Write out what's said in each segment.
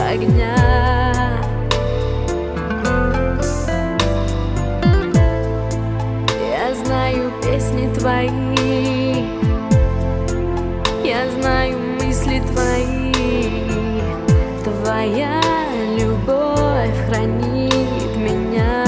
огня. Я знаю песни твои, я знаю мысли твои. Твоя любовь хранит меня.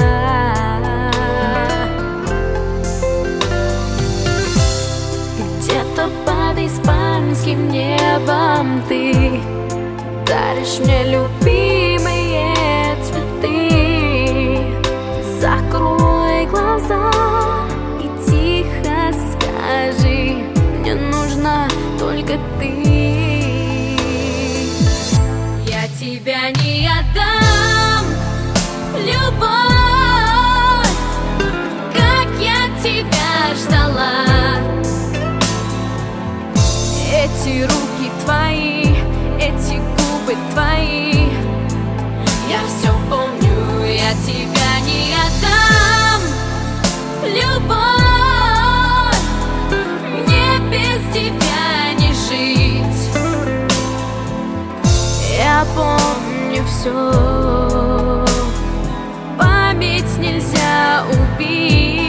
Где-то под испанским небом ты даришь мне любимые цветы. Закрой глаза и тихо скажи: мне нужна только ты. Я тебя не отдам, любовь, как я тебя ждала. Эти руки твои, эти губы твои, я все помню. Я тебя не отдам, любовь, мне без тебя не жить. Я помню все, память нельзя убить.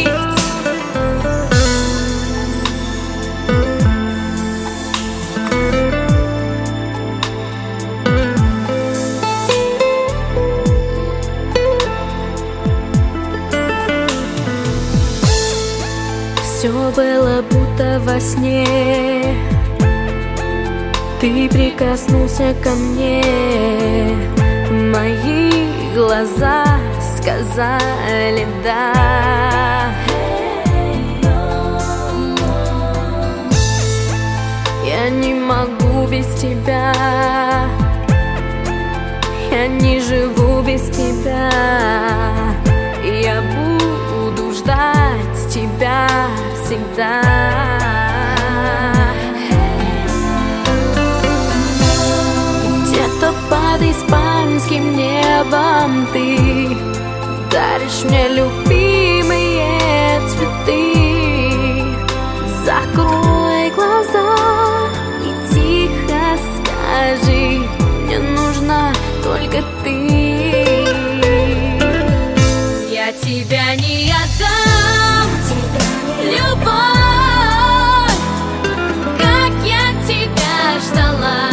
Все было будто во сне, ты прикоснулся ко мне, мои глаза сказали да. Я не могу без тебя, я не живу без тебя. Я буду ждать тебя всегда. Где-то под испанским небом ты даришь мне любимые цветы. Закрой глаза и тихо скажи: мне нужна только ты. Я тебя не отдам, любовь, как я тебя ждала.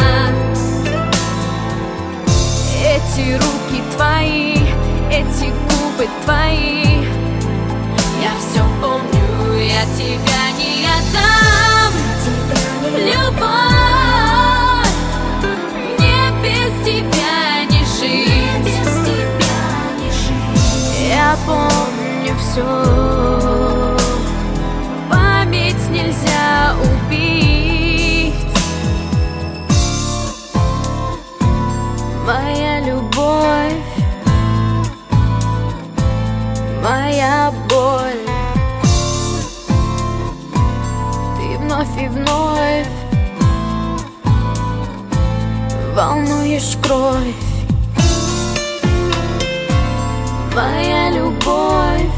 Эти руки твои, эти губы твои, я все помню. Я тебя не отдам, любовь, мне без тебя не жить. Я помню все, память нельзя убить. Моя любовь, моя боль, ты вновь и вновь волнуешь кровь. Моя любовь,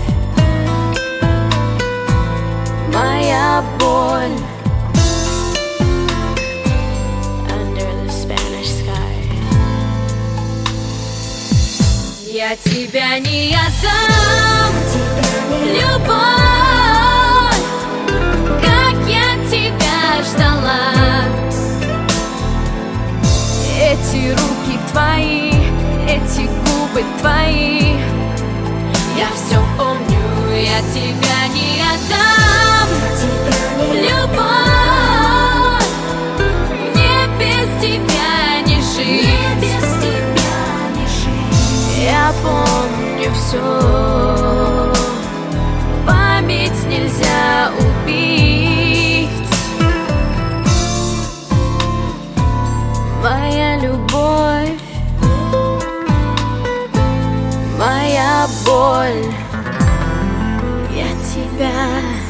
моя боль. Under the Spanish sky. Я тебя не отдам, любовь, как я тебя ждала. Эти руки твои, эти губы твои, я все помню. Я тебя не отдам, любовь, мне без тебя не жить. Я помню все, память нельзя убить. Моя любовь, моя боль, я тебя